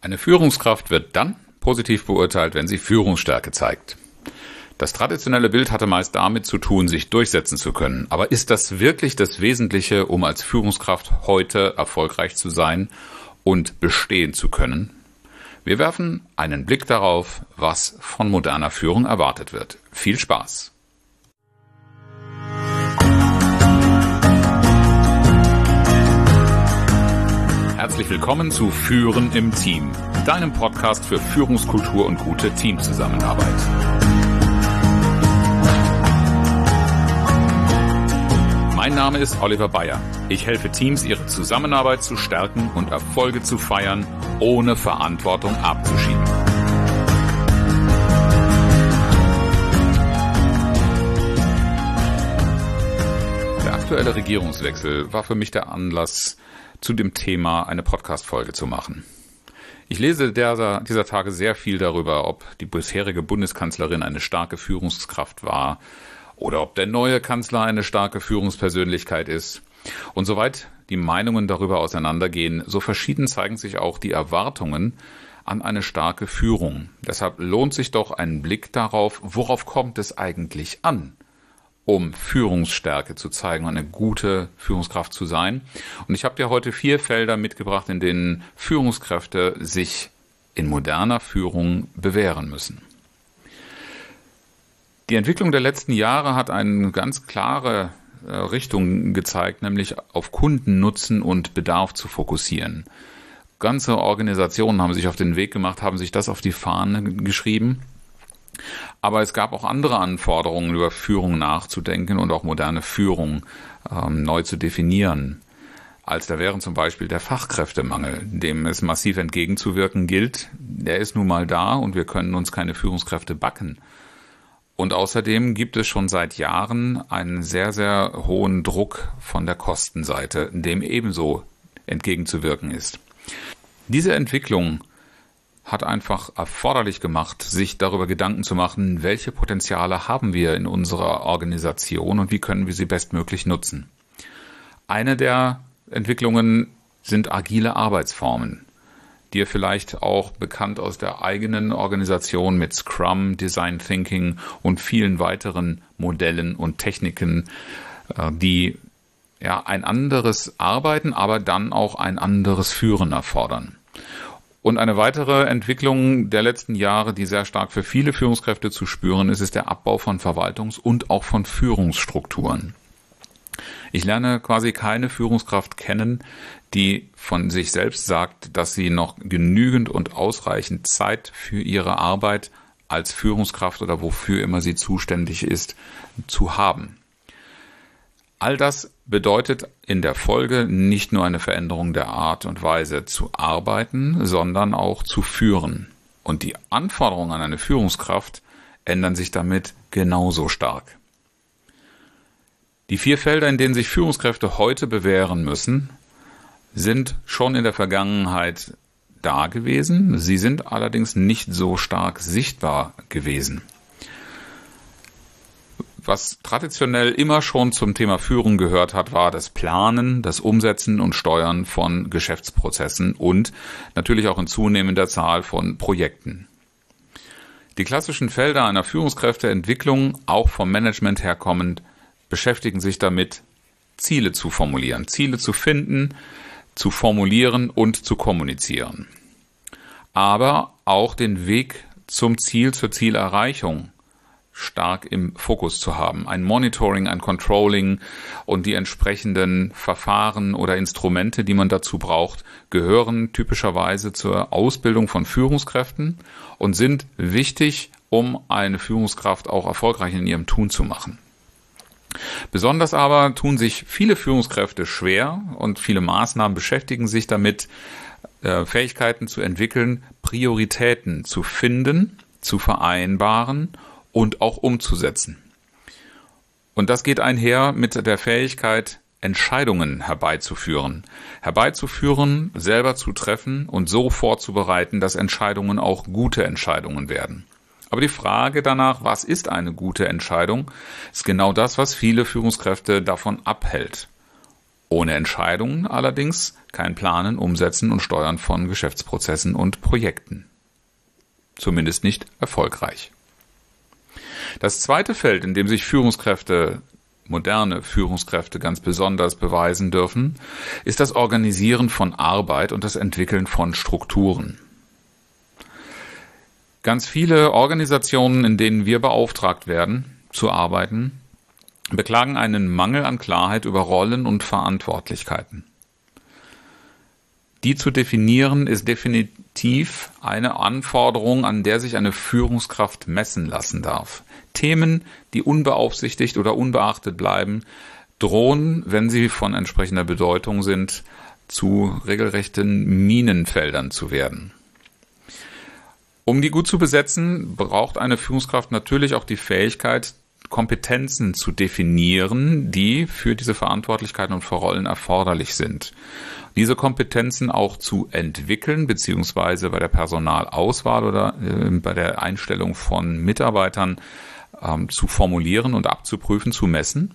Eine Führungskraft wird dann positiv beurteilt, wenn sie Führungsstärke zeigt. Das traditionelle Bild hatte meist damit zu tun, sich durchsetzen zu können. Aber ist das wirklich das Wesentliche, um als Führungskraft heute erfolgreich zu sein und bestehen zu können? Wir werfen einen Blick darauf, was von moderner Führung erwartet wird. Viel Spaß! Herzlich willkommen zu Führen im Team, deinem Podcast für Führungskultur und gute Teamzusammenarbeit. Mein Name ist Oliver Bayer. Ich helfe Teams, ihre Zusammenarbeit zu stärken und Erfolge zu feiern, ohne Verantwortung abzuschieben. Der aktuelle Regierungswechsel war für mich der Anlass, zu dem Thema eine Podcast-Folge zu machen. Ich lese dieser Tage sehr viel darüber, ob die bisherige Bundeskanzlerin eine starke Führungskraft war oder ob der neue Kanzler eine starke Führungspersönlichkeit ist. Und soweit die Meinungen darüber auseinandergehen, so verschieden zeigen sich auch die Erwartungen an eine starke Führung. Deshalb lohnt sich doch ein Blick darauf, worauf kommt es eigentlich an, um Führungsstärke zu zeigen und eine gute Führungskraft zu sein. Und ich habe dir heute 4 Felder mitgebracht, in denen Führungskräfte sich in moderner Führung bewähren müssen. Die Entwicklung der letzten Jahre hat eine ganz klare Richtung gezeigt, nämlich auf Kundennutzen und Bedarf zu fokussieren. Ganze Organisationen haben sich auf den Weg gemacht, haben sich das auf die Fahne geschrieben. Aber es gab auch andere Anforderungen, über Führung nachzudenken und auch moderne Führung neu zu definieren. Als da wären zum Beispiel der Fachkräftemangel, dem es massiv entgegenzuwirken gilt. Der ist nun mal da und wir können uns keine Führungskräfte backen. Und außerdem gibt es schon seit Jahren einen sehr, sehr hohen Druck von der Kostenseite, dem ebenso entgegenzuwirken ist. Diese Entwicklung hat einfach erforderlich gemacht, sich darüber Gedanken zu machen, welche Potenziale haben wir in unserer Organisation und wie können wir sie bestmöglich nutzen. Eine der Entwicklungen sind agile Arbeitsformen, dir vielleicht auch bekannt aus der eigenen Organisation mit Scrum, Design Thinking und vielen weiteren Modellen und Techniken, die ein anderes Arbeiten, aber dann auch ein anderes Führen erfordern. Und eine weitere Entwicklung der letzten Jahre, die sehr stark für viele Führungskräfte zu spüren ist, ist der Abbau von Verwaltungs- und auch von Führungsstrukturen. Ich lerne quasi keine Führungskraft kennen, die von sich selbst sagt, dass sie noch genügend und ausreichend Zeit für ihre Arbeit als Führungskraft oder wofür immer sie zuständig ist, zu haben. All das bedeutet in der Folge nicht nur eine Veränderung der Art und Weise zu arbeiten, sondern auch zu führen. Und die Anforderungen an eine Führungskraft ändern sich damit genauso stark. Die 4 Felder, in denen sich Führungskräfte heute bewähren müssen, sind schon in der Vergangenheit da gewesen. Sie sind allerdings nicht so stark sichtbar gewesen. Was traditionell immer schon zum Thema Führung gehört hat, war das Planen, das Umsetzen und Steuern von Geschäftsprozessen und natürlich auch in zunehmender Zahl von Projekten. Die klassischen Felder einer Führungskräfteentwicklung, auch vom Management herkommend, beschäftigen sich damit, Ziele zu formulieren, Ziele zu finden, zu formulieren und zu kommunizieren. Aber auch den Weg zum Ziel, zur Zielerreichung stark im Fokus zu haben. Ein Monitoring, ein Controlling und die entsprechenden Verfahren oder Instrumente, die man dazu braucht, gehören typischerweise zur Ausbildung von Führungskräften und sind wichtig, um eine Führungskraft auch erfolgreich in ihrem Tun zu machen. Besonders aber tun sich viele Führungskräfte schwer und viele Maßnahmen beschäftigen sich damit, Fähigkeiten zu entwickeln, Prioritäten zu finden, zu vereinbaren und auch umzusetzen. Und das geht einher mit der Fähigkeit, Entscheidungen herbeizuführen, selber zu treffen und so vorzubereiten, dass Entscheidungen auch gute Entscheidungen werden. Aber die Frage danach, was ist eine gute Entscheidung, ist genau das, was viele Führungskräfte davon abhält. Ohne Entscheidungen allerdings kein Planen, Umsetzen und Steuern von Geschäftsprozessen und Projekten. Zumindest nicht erfolgreich. Das zweite Feld, in dem sich moderne Führungskräfte ganz besonders beweisen dürfen, ist das Organisieren von Arbeit und das Entwickeln von Strukturen. Ganz viele Organisationen, in denen wir beauftragt werden, zu arbeiten, beklagen einen Mangel an Klarheit über Rollen und Verantwortlichkeiten. Die zu definieren ist definitiv eine Anforderung, an der sich eine Führungskraft messen lassen darf. Themen, die unbeaufsichtigt oder unbeachtet bleiben, drohen, wenn sie von entsprechender Bedeutung sind, zu regelrechten Minenfeldern zu werden. Um die gut zu besetzen, braucht eine Führungskraft natürlich auch die Fähigkeit, Kompetenzen zu definieren, die für diese Verantwortlichkeiten und für Rollen erforderlich sind. Diese Kompetenzen auch zu entwickeln, beziehungsweise bei der Personalauswahl oder bei der Einstellung von Mitarbeitern zu formulieren und abzuprüfen, zu messen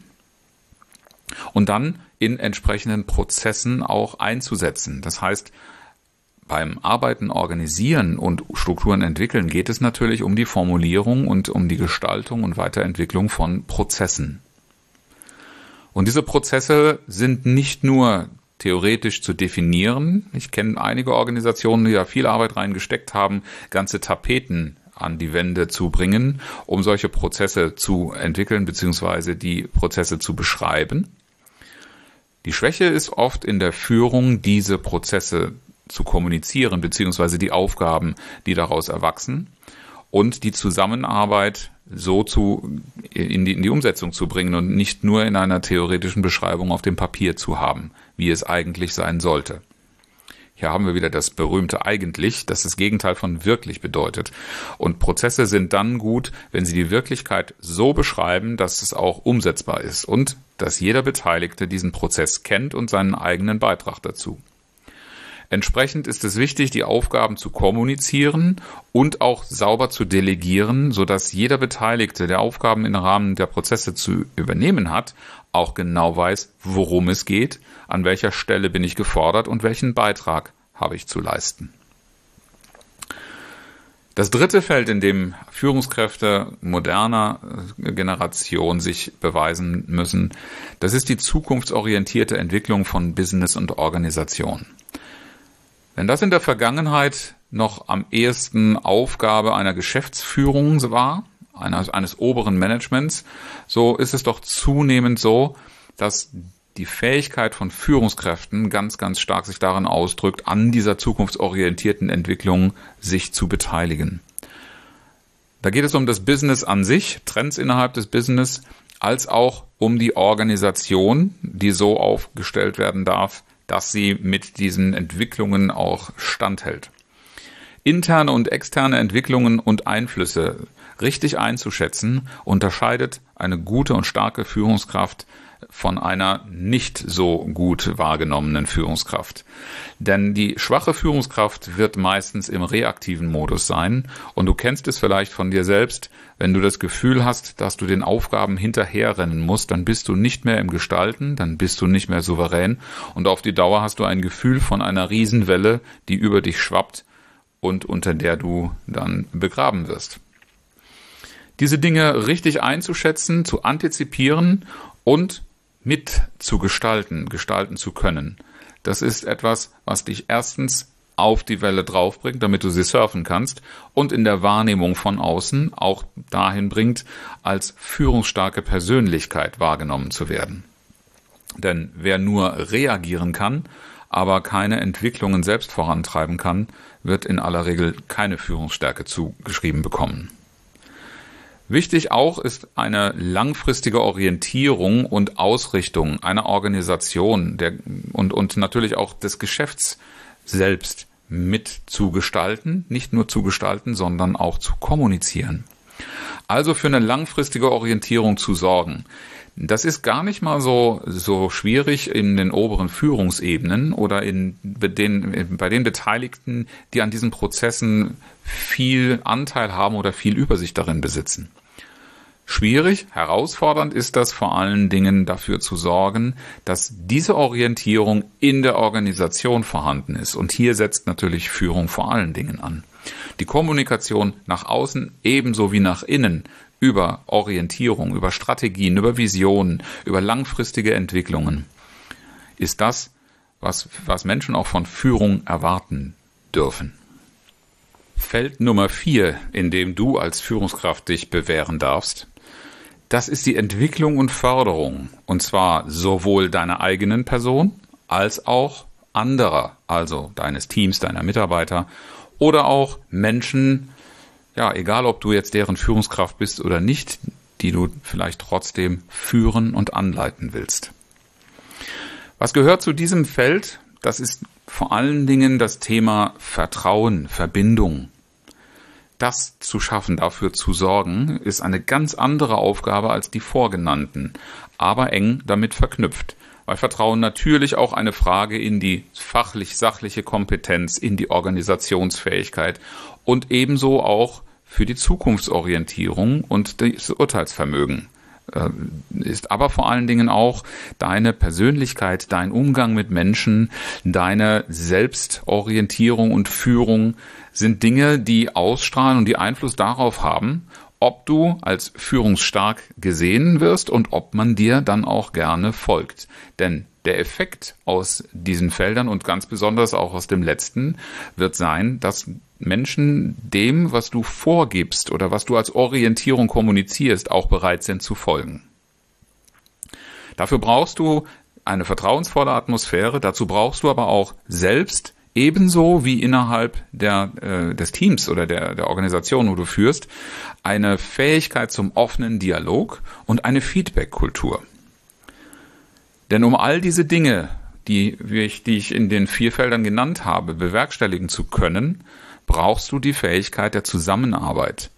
und dann in entsprechenden Prozessen auch einzusetzen. Das heißt, beim Arbeiten, Organisieren und Strukturen entwickeln geht es natürlich um die Formulierung und um die Gestaltung und Weiterentwicklung von Prozessen. Und diese Prozesse sind nicht nur theoretisch zu definieren. Ich kenne einige Organisationen, die da viel Arbeit reingesteckt haben, ganze Tapeten an die Wände zu bringen, um solche Prozesse zu entwickeln bzw. die Prozesse zu beschreiben. Die Schwäche ist oft in der Führung, diese Prozesse zu kommunizieren, beziehungsweise die Aufgaben, die daraus erwachsen und die Zusammenarbeit so in die Umsetzung zu bringen und nicht nur in einer theoretischen Beschreibung auf dem Papier zu haben, wie es eigentlich sein sollte. Hier haben wir wieder das berühmte eigentlich, das das Gegenteil von wirklich bedeutet. Und Prozesse sind dann gut, wenn sie die Wirklichkeit so beschreiben, dass es auch umsetzbar ist und dass jeder Beteiligte diesen Prozess kennt und seinen eigenen Beitrag dazu. Entsprechend ist es wichtig, die Aufgaben zu kommunizieren und auch sauber zu delegieren, sodass jeder Beteiligte, der Aufgaben im Rahmen der Prozesse zu übernehmen hat, auch genau weiß, worum es geht, an welcher Stelle bin ich gefordert und welchen Beitrag habe ich zu leisten. Das dritte Feld, in dem Führungskräfte moderner Generation sich beweisen müssen, das ist die zukunftsorientierte Entwicklung von Business und Organisation. Wenn das in der Vergangenheit noch am ehesten Aufgabe einer Geschäftsführung war, eines oberen Managements, so ist es doch zunehmend so, dass die Fähigkeit von Führungskräften ganz, ganz stark sich darin ausdrückt, an dieser zukunftsorientierten Entwicklung sich zu beteiligen. Da geht es um das Business an sich, Trends innerhalb des Business, als auch um die Organisation, die so aufgestellt werden darf, dass sie mit diesen Entwicklungen auch standhält. Interne und externe Entwicklungen und Einflüsse richtig einzuschätzen, unterscheidet eine gute und starke Führungskraft von einer nicht so gut wahrgenommenen Führungskraft. Denn die schwache Führungskraft wird meistens im reaktiven Modus sein und du kennst es vielleicht von dir selbst, wenn du das Gefühl hast, dass du den Aufgaben hinterherrennen musst, dann bist du nicht mehr im Gestalten, dann bist du nicht mehr souverän und auf die Dauer hast du ein Gefühl von einer Riesenwelle, die über dich schwappt und unter der du dann begraben wirst. Diese Dinge richtig einzuschätzen, zu antizipieren und gestalten zu können. Das ist etwas, was dich erstens auf die Welle draufbringt, damit du sie surfen kannst und in der Wahrnehmung von außen auch dahin bringt, als führungsstarke Persönlichkeit wahrgenommen zu werden. Denn wer nur reagieren kann, aber keine Entwicklungen selbst vorantreiben kann, wird in aller Regel keine Führungsstärke zugeschrieben bekommen. Wichtig auch ist eine langfristige Orientierung und Ausrichtung einer Organisation und natürlich auch des Geschäfts selbst mit zu gestalten, nicht nur zu gestalten, sondern auch zu kommunizieren. Also für eine langfristige Orientierung zu sorgen. Das ist gar nicht mal so schwierig in den oberen Führungsebenen oder bei den Beteiligten, die an diesen Prozessen viel Anteil haben oder viel Übersicht darin besitzen. Schwierig, herausfordernd ist das vor allen Dingen dafür zu sorgen, dass diese Orientierung in der Organisation vorhanden ist. Und hier setzt natürlich Führung vor allen Dingen an. Die Kommunikation nach außen ebenso wie nach innen über Orientierung, über Strategien, über Visionen, über langfristige Entwicklungen ist das, was Menschen auch von Führung erwarten dürfen. Feld Nummer 4, in dem du als Führungskraft dich bewähren darfst, das ist die Entwicklung und Förderung, und zwar sowohl deiner eigenen Person als auch anderer, also deines Teams, deiner Mitarbeiter oder auch Menschen, ja, egal ob du jetzt deren Führungskraft bist oder nicht, die du vielleicht trotzdem führen und anleiten willst. Was gehört zu diesem Feld? Das ist vor allen Dingen das Thema Vertrauen, Verbindung. Das zu schaffen, dafür zu sorgen, ist eine ganz andere Aufgabe als die vorgenannten, aber eng damit verknüpft, weil Vertrauen natürlich auch eine Frage in die fachlich-sachliche Kompetenz, in die Organisationsfähigkeit und ebenso auch für die Zukunftsorientierung und das Urteilsvermögen ist, aber vor allen Dingen auch deine Persönlichkeit, dein Umgang mit Menschen, deine Selbstorientierung und Führung sind Dinge, die ausstrahlen und die Einfluss darauf haben, ob du als führungsstark gesehen wirst und ob man dir dann auch gerne folgt. Denn der Effekt aus diesen Feldern und ganz besonders auch aus dem letzten wird sein, dass Menschen dem, was du vorgibst oder was du als Orientierung kommunizierst, auch bereit sind zu folgen. Dafür brauchst du eine vertrauensvolle Atmosphäre, dazu brauchst du aber auch selbst ebenso wie innerhalb des Teams oder der Organisation, wo du führst, eine Fähigkeit zum offenen Dialog und eine Feedback-Kultur. Denn um all diese Dinge, die ich in den 4 Feldern genannt habe, bewerkstelligen zu können, brauchst du die Fähigkeit der Zusammenarbeit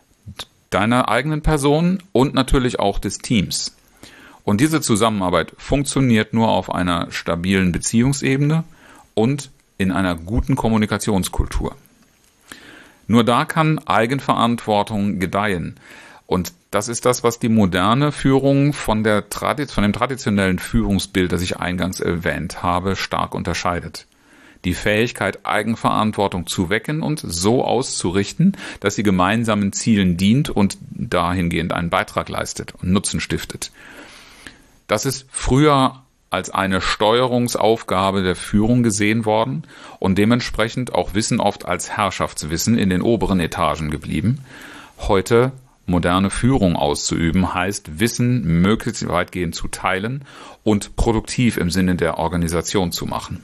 deiner eigenen Person und natürlich auch des Teams. Und diese Zusammenarbeit funktioniert nur auf einer stabilen Beziehungsebene und in einer guten Kommunikationskultur. Nur da kann Eigenverantwortung gedeihen. Und das ist das, was die moderne Führung von dem traditionellen Führungsbild, das ich eingangs erwähnt habe, stark unterscheidet. Die Fähigkeit, Eigenverantwortung zu wecken und so auszurichten, dass sie gemeinsamen Zielen dient und dahingehend einen Beitrag leistet und Nutzen stiftet. Das ist früher als eine Steuerungsaufgabe der Führung gesehen worden und dementsprechend auch Wissen oft als Herrschaftswissen in den oberen Etagen geblieben. Heute moderne Führung auszuüben heißt, Wissen möglichst weitgehend zu teilen und produktiv im Sinne der Organisation zu machen.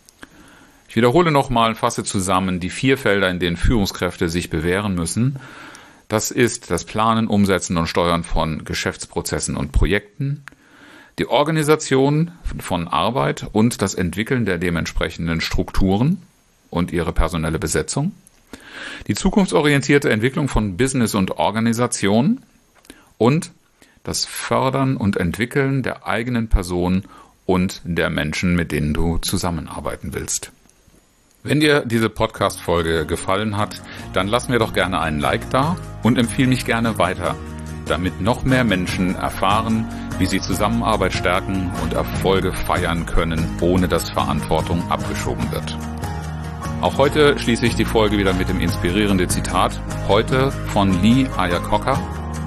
Ich wiederhole nochmal, fasse zusammen die 4 Felder, in denen Führungskräfte sich bewähren müssen. Das ist das Planen, Umsetzen und Steuern von Geschäftsprozessen und Projekten, die Organisation von Arbeit und das Entwickeln der dementsprechenden Strukturen und ihre personelle Besetzung, die zukunftsorientierte Entwicklung von Business und Organisation und das Fördern und Entwickeln der eigenen Person und der Menschen, mit denen du zusammenarbeiten willst. Wenn dir diese Podcast-Folge gefallen hat, dann lass mir doch gerne einen Like da und empfehle mich gerne weiter, damit noch mehr Menschen erfahren, wie sie Zusammenarbeit stärken und Erfolge feiern können, ohne dass Verantwortung abgeschoben wird. Auch heute schließe ich die Folge wieder mit dem inspirierenden Zitat, heute von Lee Iacocca: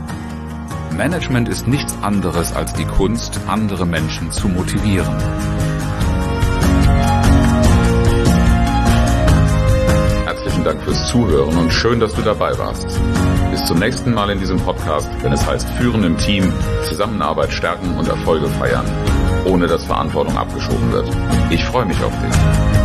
Management ist nichts anderes als die Kunst, andere Menschen zu motivieren. Herzlichen Dank fürs Zuhören und schön, dass du dabei warst. Bis zum nächsten Mal in diesem Podcast, wenn es heißt Führen im Team, Zusammenarbeit stärken und Erfolge feiern, ohne dass Verantwortung abgeschoben wird. Ich freue mich auf dich.